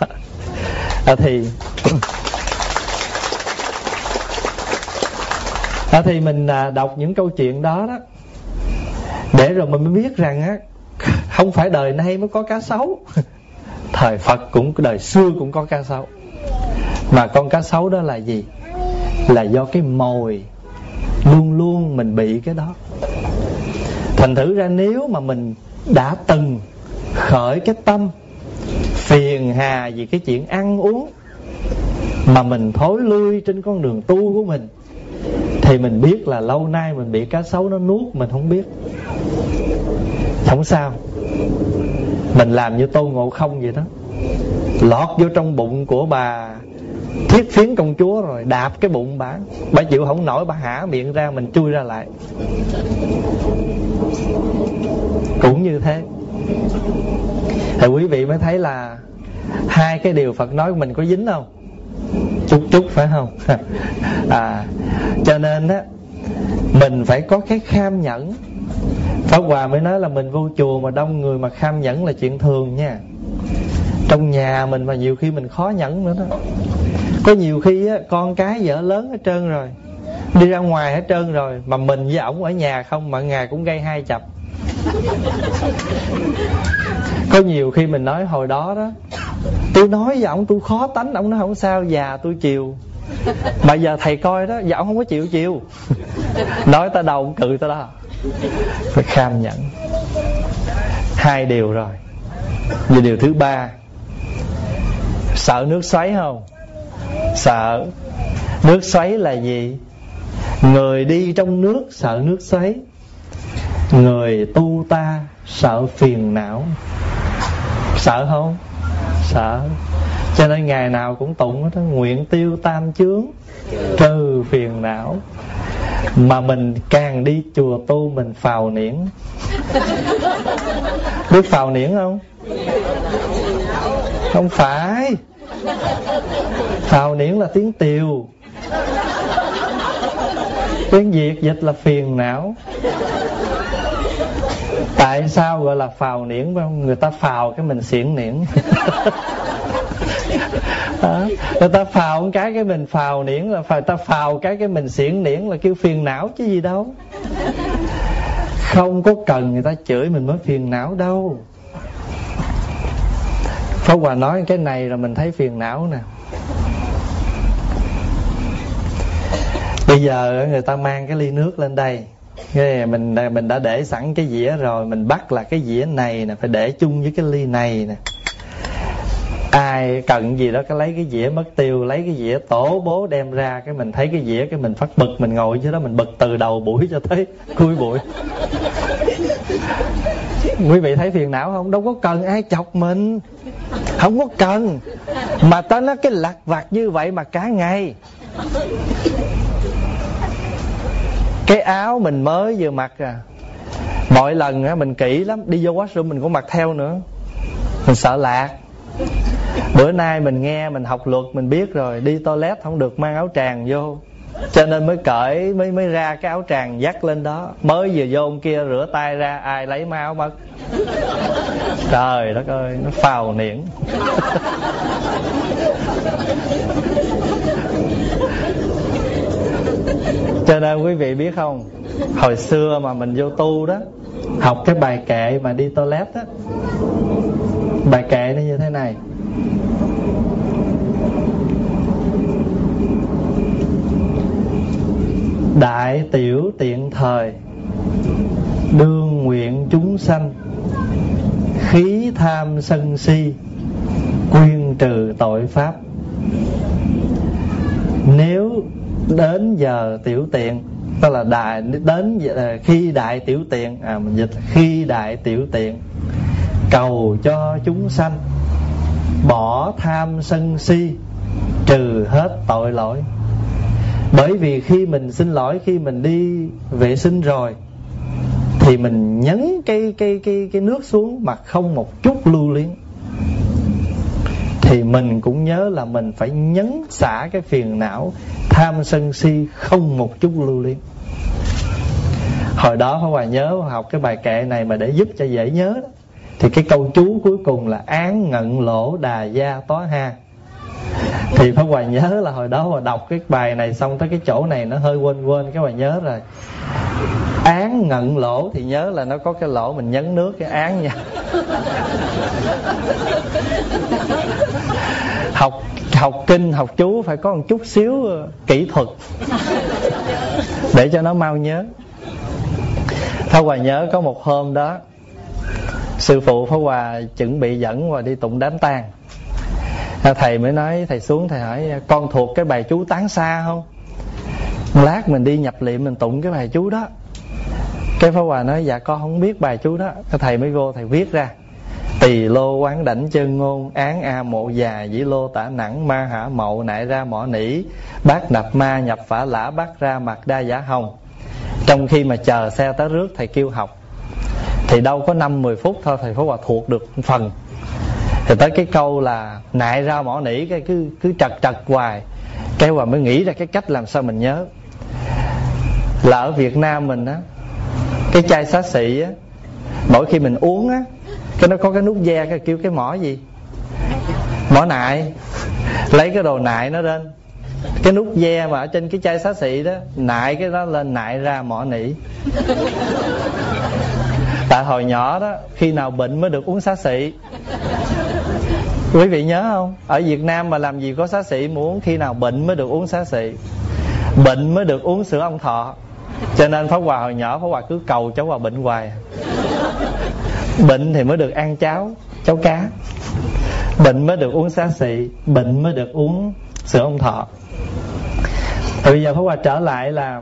Thì mình đọc những câu chuyện đó đó, để rồi mình mới biết rằng á, không phải đời nay mới có cá sấu. Thời Phật cũng, đời xưa cũng có cá sấu. Mà con cá sấu đó là gì? Là do cái mồi, luôn luôn mình bị cái đó. Thành thử ra nếu mà mình đã từng khởi cái tâm phiền hà vì cái chuyện ăn uống, mà mình thối lui trên con đường tu của mình, thì mình biết là lâu nay mình bị cá sấu nó nuốt, mình không biết. Không sao, mình làm như Tôn Ngộ Không vậy đó, lọt vô trong bụng của bà Thiết Phiến công chúa, rồi đạp cái bụng bà chịu không nổi, bà hả miệng ra, mình chui ra lại. Cũng như thế. Thì quý vị mới thấy là hai cái điều Phật nói mình có dính không? Chút chút phải không? Cho nên á, mình phải có cái kham nhẫn. Pháp Hòa mới nói là mình vô chùa mà đông người mà kham nhẫn là chuyện thường nha. Trong nhà mình mà nhiều khi mình khó nhẫn nữa đó. Có nhiều khi á, con cái vợ lớn hết trơn rồi, đi ra ngoài hết trơn rồi, mà mình với ổng ở nhà không, mà ngày cũng gây hai chập. Có nhiều khi mình nói hồi đó đó, tôi nói với ổng tôi khó tánh, ổng nói không sao, già tôi chiều. Mà giờ thầy coi đó, giờ ổng không có chịu chiều. Nói ta đâu cũng cự ta đó. Phải kham nhẫn. Hai điều rồi. Và điều thứ ba, sợ nước xoáy không? Sợ. Nước xoáy là gì? Người đi trong nước sợ nước xoáy, người tu ta sợ phiền não. Sợ không? Sợ. Cho nên ngày nào cũng tụng đó: nguyện tiêu tam chướng, trừ phiền não. Mà mình càng đi chùa tu mình phào niễn. Biết phào niễn không? Không phải. Phào niễn là tiếng Tiều, tiếng Việt dịch là phiền não. Tại sao gọi là phào niễn? Người ta phào cái mình xiển niễn. Người ta phào một cái mình phào niễn, là phải ta phào cái mình xiển niễn, là kêu phiền não chứ gì đâu. Không có cần người ta chửi mình mới phiền não đâu. Pháp Hòa nói cái này là mình thấy phiền não nè. Bây giờ người ta mang cái ly nước lên đây, Mình đã để sẵn cái dĩa rồi, mình bắt là cái dĩa này nè phải để chung với cái ly này nè. Ai cần gì đó cái lấy cái dĩa mất tiêu, lấy cái dĩa tổ bố đem ra, cái mình thấy cái dĩa cái mình phát bực, mình ngồi dưới đó mình bực từ đầu buổi cho tới cuối buổi. Quý vị thấy phiền não không? Đâu có cần ai chọc mình, không có cần. Mà tới nó cái lặt vặt như vậy mà cả ngày. Cái áo mình mới vừa mặc mọi lần á mình kỹ lắm, đi vô washroom mình cũng mặc theo nữa, mình sợ lạc. Bữa nay mình nghe, mình học luật mình biết rồi, đi toilet không được mang áo tràng vô, cho nên mới cởi, mới ra cái áo tràng dắt lên đó. Mới vừa vô ông kia rửa tay ra, ai lấy máu mất. Trời đất ơi, nó phào niễn. Cho nên quý vị biết không, hồi xưa mà mình vô tu đó, học cái bài kệ mà đi toilet á, bài kệ nó như thế này: đại tiểu tiện thời, đương nguyện chúng sanh, khí tham sân si, quyên trừ tội pháp. Nếu đến giờ tiểu tiện, tức là khi đại tiểu tiện, mình dịch khi đại tiểu tiện, cầu cho chúng sanh bỏ tham sân si, trừ hết tội lỗi. Bởi vì khi mình xin lỗi, khi mình đi vệ sinh rồi thì mình nhấn cái nước xuống mà không một chút lưu luyến, thì mình cũng nhớ là mình phải nhấn xả cái phiền não tham sân si không một chút lưu luyến. Hồi đó Pháp Hòa nhớ học cái bài kệ này mà để giúp cho dễ nhớ đó, thì cái câu chú cuối cùng là án ngận lỗ đà gia tóa ha. Thì Pháp Hòa nhớ là hồi đó mà đọc cái bài này xong tới cái chỗ này nó hơi quên, cái Hòa nhớ rồi. Án ngận lỗ thì nhớ là nó có cái lỗ mình nhấn nước, cái án nha. Học kinh, học chú phải có một chút xíu kỹ thuật để cho nó mau nhớ. Pháp Hòa nhớ có một hôm đó, sư phụ Pháp Hòa chuẩn bị dẫn Hòa đi tụng đám tang. Thầy mới nói, thầy xuống thầy hỏi con thuộc cái bài chú tán xa không? Lát mình đi nhập liệm mình tụng cái bài chú đó. Cái Pháp Hòa nói dạ con không biết bài chú đó. Thầy mới vô thầy viết ra: tỳ lô quán đảnh chân ngôn, án a mộ già, dĩ lô tả nặng, ma hả mậu, nại ra mỏ nỉ, bát nạp ma, nhập phả lã, bát ra mặt đa giả hồng. Trong khi mà chờ xe tới rước thầy kêu học, thì đâu có 5-10 phút thôi thầy Pháp Hòa thuộc được phần. Thì tới cái câu là nại ra mỏ nỉ, cái cứ trật hoài. Cái Hòa mới nghĩ ra cái cách làm sao mình nhớ. Là ở Việt Nam mình á, cái chai xá xị á, mỗi khi mình uống á, cái nó có cái nút ve, cái kêu cái mỏ gì? Mỏ nại. Lấy cái đồ nại nó lên, cái nút ve mà ở trên cái chai xá xị đó, nại cái đó lên, nại ra mỏ nỉ. Tại hồi nhỏ đó, khi nào bệnh mới được uống xá xị. Quý vị nhớ không? Ở Việt Nam mà làm gì có xá xị mà uống, khi nào bệnh mới được uống xá xị, bệnh mới được uống sữa ông thọ. Cho nên Pháp Hòa hồi nhỏ Pháp Hòa cứ cầu cháu Hòa bệnh hoài. Bệnh thì mới được ăn cháo cá, bệnh mới được uống xá xị, bệnh mới được uống sữa ông thọ. Thì bây giờ Pháp Hòa trở lại là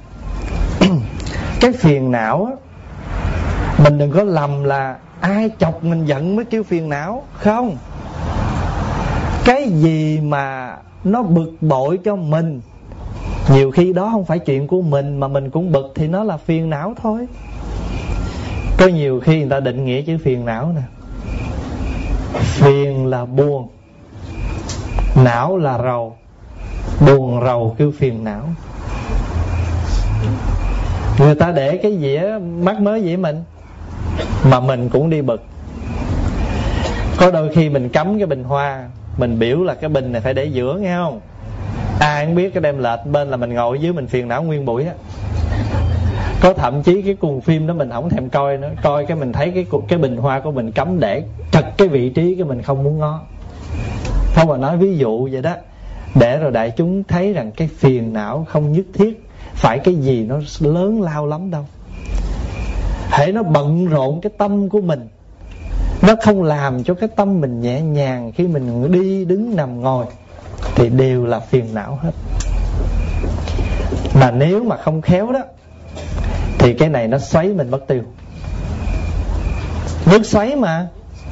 cái phiền não á, mình đừng có lầm là ai chọc mình giận mới kêu phiền não. Không, cái gì mà nó bực bội cho mình, nhiều khi đó không phải chuyện của mình mà mình cũng bực, thì nó là phiền não thôi. Có nhiều khi người ta định nghĩa chữ phiền não nè: phiền là buồn, não là rầu, buồn rầu kêu phiền não. Người ta để cái dĩa mắc mới dĩa mình mà mình cũng đi bực. Có đôi khi mình cắm cái bình hoa, mình biểu là cái bình này phải để giữa, nghe không? Ai cũng biết cái đem lệch bên là mình ngồi dưới mình phiền não nguyên buổi á. Có thậm chí cái cuồng phim đó mình không thèm coi nữa, coi cái mình thấy cái bình hoa của mình cắm để trật cái vị trí, cái mình không muốn ngó. Không mà nói ví dụ vậy đó, để rồi đại chúng thấy rằng cái phiền não không nhất thiết phải cái gì nó lớn lao lắm đâu. Hễ nó bận rộn cái tâm của mình, nó không làm cho cái tâm mình nhẹ nhàng khi mình đi đứng nằm ngồi, thì đều là phiền não hết. Mà nếu mà không khéo đó, thì cái này nó xoáy mình mất tiêu. Nước xoáy mà.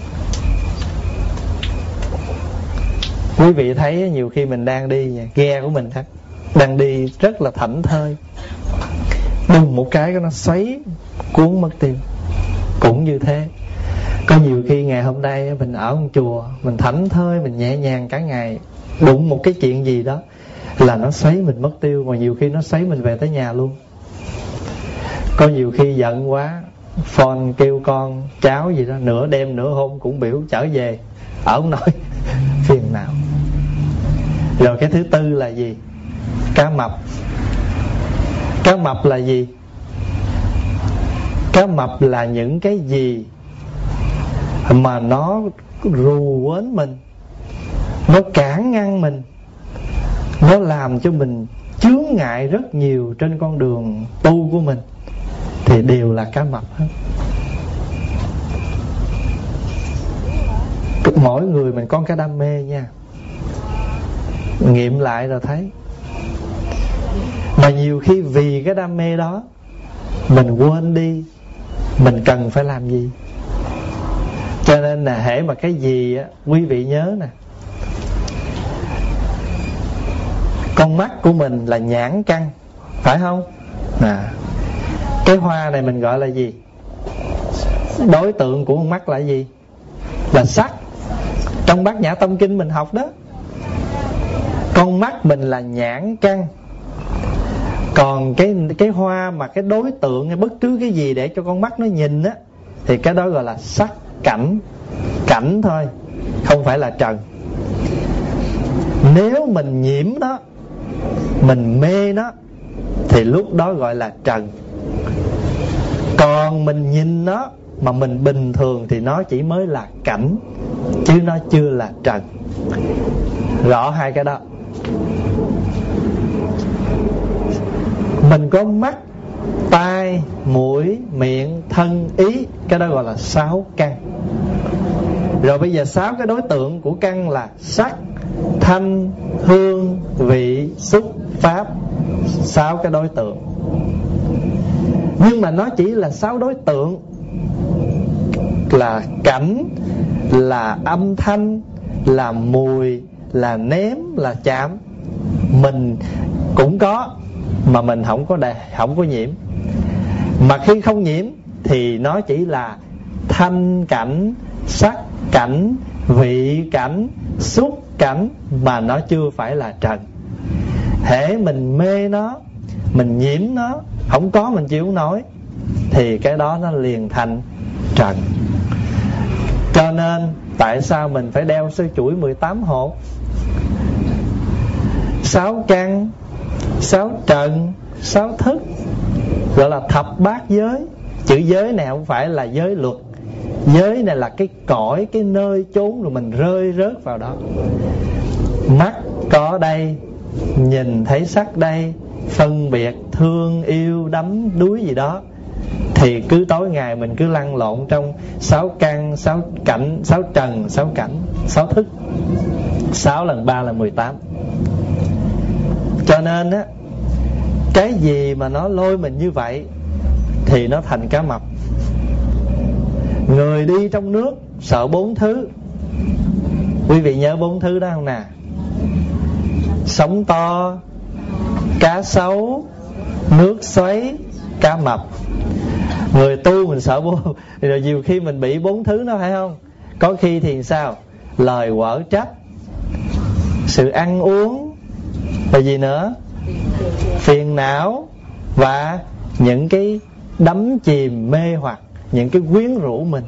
Quý vị thấy nhiều khi mình đang đi nha, ghe của mình thật đang đi rất là thảnh thơi, đùng một cái nó xoáy cuốn mất tiêu. Cũng như thế, có nhiều khi ngày hôm nay mình ở một chùa, mình thảnh thơi, mình nhẹ nhàng cả ngày, đụng một cái chuyện gì đó là nó xoáy mình mất tiêu. Mà nhiều khi nó xoáy mình về tới nhà luôn. Có nhiều khi giận quá, phone kêu con cháu gì đó, nửa đêm nửa hôm cũng biểu trở về, ở không nổi. Phiền não. Rồi cái thứ tư là gì? Cá mập. Cá mập là gì? Cá mập là những cái gì mà nó rù quến mình, nó cản ngăn mình, nó làm cho mình chướng ngại rất nhiều trên con đường tu của mình, thì đều là cá mập hết. Mỗi người mình có cái đam mê nha, nghiệm lại rồi thấy. Mà nhiều khi vì cái đam mê đó mình quên đi mình cần phải làm gì. Cho nên là hễ mà cái gì á, quý vị nhớ nè, con mắt của mình là nhãn căn, phải không? Cái hoa này mình gọi là gì? Đối tượng của con mắt là gì? Là sắc. Trong Bát Nhã Tâm Kinh mình học đó, con mắt mình là nhãn căn. Còn cái hoa mà cái đối tượng hay bất cứ cái gì để cho con mắt nó nhìn á, thì cái đó gọi là sắc cảnh. Cảnh thôi, không phải là trần. Nếu mình nhiễm nó, mình mê nó, thì lúc đó gọi là trần. Còn mình nhìn nó mà mình bình thường thì nó chỉ mới là cảnh, chứ nó chưa là trần. Rõ hai cái đó. Mình có mắt, tai, mũi, miệng, thân, ý, cái đó gọi là 6 căn. Rồi bây giờ 6 cái đối tượng của căn là sắc, thanh, hương, vị, xúc, pháp. 6 cái đối tượng. Nhưng mà nó chỉ là 6 đối tượng, là cảnh, là âm thanh, là mùi, là nếm, là chạm. Mình cũng có, mà mình không có nhiễm. Mà khi không nhiễm thì nó chỉ là thanh cảnh, sắc cảnh, vị cảnh, xúc cảnh, mà nó chưa phải là trần. Hễ mình mê nó, mình nhiễm nó, không có mình chịu không nổi, thì cái đó nó liền thành trần. Cho nên tại sao mình phải đeo sơ chuỗi 18 hột? 6 căn, 6 trần, 6 thức, gọi là thập bát giới. Chữ giới này không phải là giới luật. Giới này là cái cõi, cái nơi chốn rồi mình rơi rớt vào đó. Mắt có đây, nhìn thấy sắc đây, phân biệt, thương, yêu, đắm, đuối gì đó, thì cứ tối ngày mình cứ lăn lộn trong 6 căn, 6 cảnh, 6 trần, 6 cảnh, 6 thức. 6 lần 3 là 18. Cho nên á, cái gì mà nó lôi mình như vậy thì nó thành cá mập. Người đi trong nước sợ 4 thứ. Quý vị nhớ 4 thứ đó không nè? Sóng to, cá sấu, nước xoáy, cá mập. Người tu mình sợ rồi nhiều khi mình bị 4 thứ đó, phải không? Có khi thì sao? Lời quở trách, sự ăn uống, và gì nữa? Phiền não, và những cái đắm chìm mê hoặc, những cái quyến rũ mình.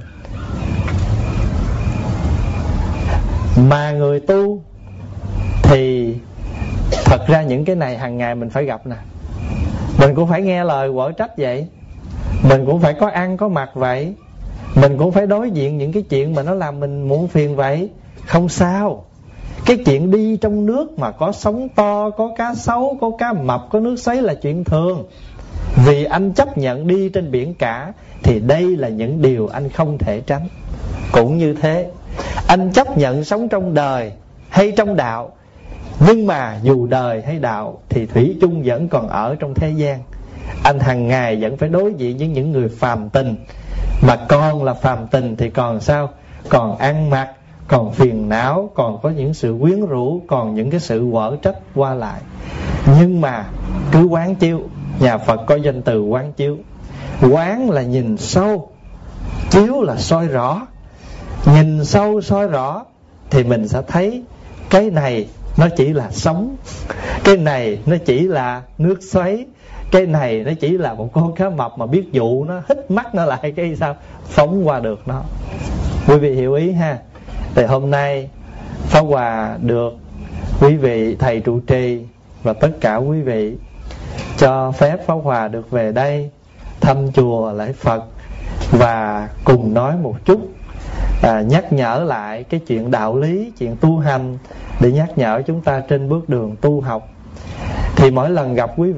Mà người tu thì thật ra những cái này hàng ngày mình phải gặp nè. Mình cũng phải nghe lời quở trách vậy, mình cũng phải có ăn có mặc vậy, mình cũng phải đối diện những cái chuyện mà nó làm mình muộn phiền vậy. Không sao. Cái chuyện đi trong nước mà có sóng to, có cá sấu, có cá mập, có nước xoáy là chuyện thường. Vì anh chấp nhận đi trên biển cả, thì đây là những điều anh không thể tránh. Cũng như thế, anh chấp nhận sống trong đời hay trong đạo, nhưng mà dù đời hay đạo thì thủy chung vẫn còn ở trong thế gian. Anh hàng ngày vẫn phải đối diện với những người phàm tình. Mà còn là phàm tình thì còn sao? Còn ăn mặc, còn phiền não, còn có những sự quyến rũ, còn những cái sự quở trách qua lại. Nhưng mà cứ quán chiếu. Nhà Phật có danh từ quán chiếu. Quán là nhìn sâu, chiếu là soi rõ. Nhìn sâu soi rõ thì mình sẽ thấy cái này nó chỉ là sóng, cái này nó chỉ là nước xoáy, cái này nó chỉ là một con cá mập mà biết dụ nó, hít mắt nó lại cái sao phóng qua được nó. Quý vị hiểu ý ha. Thì hôm nay Pháp Hòa được quý vị thầy trụ trì và tất cả quý vị cho phép Pháp Hòa được về đây thăm chùa lễ Phật và cùng nói một chút, nhắc nhở lại cái chuyện đạo lý, chuyện tu hành, để nhắc nhở chúng ta trên bước đường tu học. Thì mỗi lần gặp quý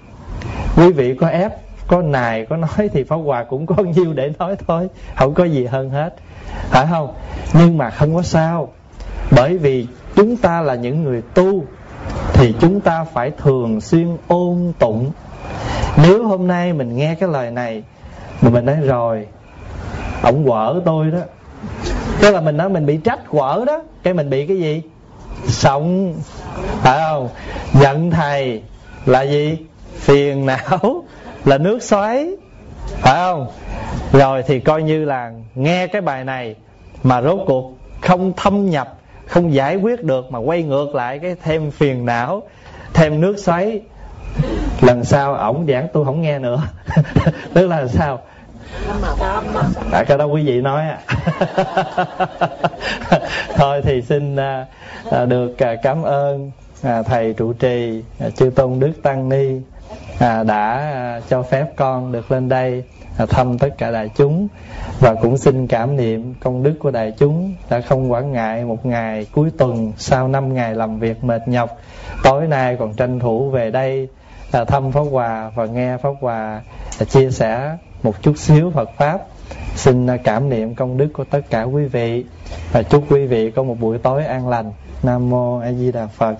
vị có ép, có nài, có nói thì Pháp Hòa cũng có nhiêu để nói thôi, không có gì hơn hết, phải không? Nhưng mà không có sao, bởi vì chúng ta là những người tu thì chúng ta phải thường xuyên ôn tụng. Nếu hôm nay mình nghe cái lời này mà mình nói rồi, ổng quở tôi đó, tức là mình nói mình bị trách quở đó, cái mình bị cái gì? Sọng, phải không? Giận thầy là gì? Phiền não, là nước xoáy, phải không? Rồi thì coi như là nghe cái bài này mà rốt cuộc không thâm nhập, không giải quyết được, mà quay ngược lại cái thêm phiền não, thêm nước xoáy. Lần sau ổng giảng tôi không nghe nữa. Tức là sao? Cái đó quý vị nói à. Thôi thì xin được cảm ơn thầy trụ trì Chư Tôn Đức Tăng Ni đã cho phép con được lên đây thăm tất cả đại chúng. Và cũng xin cảm niệm công đức của đại chúng đã không quản ngại một ngày cuối tuần sau 5 ngày làm việc mệt nhọc, tối nay còn tranh thủ về đây thăm Pháp Hòa và nghe Pháp Hòa chia sẻ một chút xíu Phật Pháp. Xin cảm niệm công đức của tất cả quý vị và chúc quý vị có một buổi tối an lành. Nam Mô A Di Đà Phật.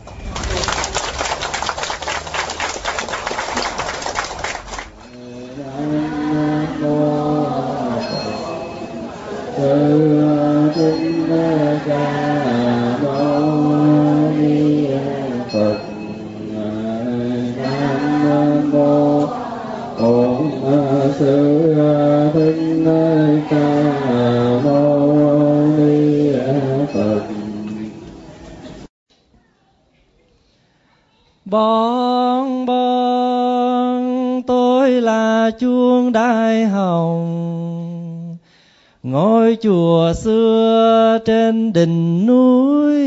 Bon bon tôi là chuông đại hồng, ngôi chùa xưa trên đỉnh núi.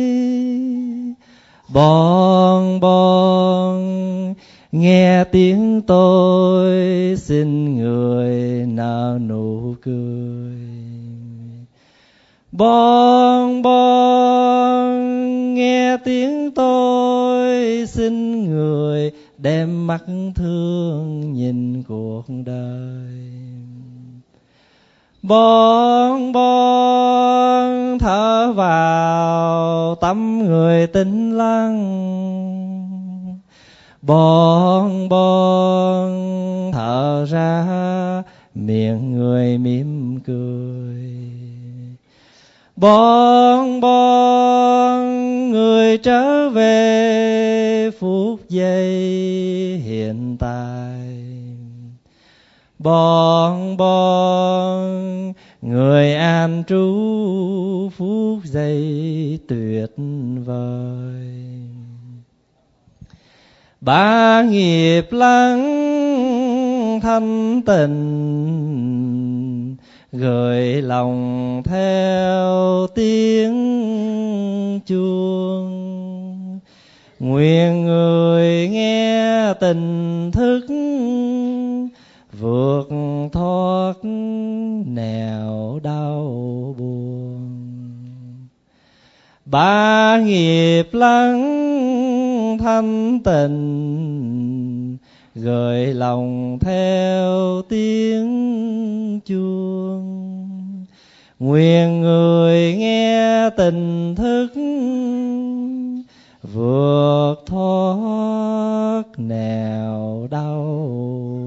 Bon bon nghe tiếng tôi xin người nở nụ cười. Bon bon nghe tiếng tôi xin người đem mắt thương nhìn cuộc đời. Bon bon thở vào tâm người tĩnh lặng. Bon bon thở ra miệng người mỉm cười. Bon bon người trở về phút giây hiện tại. Bon bon người an trú phút giây tuyệt vời. Ba nghiệp lắng thanh tịnh, gửi lòng theo tiếng chuông. Nguyện người nghe tình thức, vượt thoát nẻo đau buồn. ba nghiệp lắng thanh tịnh, gợi lòng theo tiếng chuông. Nguyện người nghe tình thức, vượt thoát nẻo đau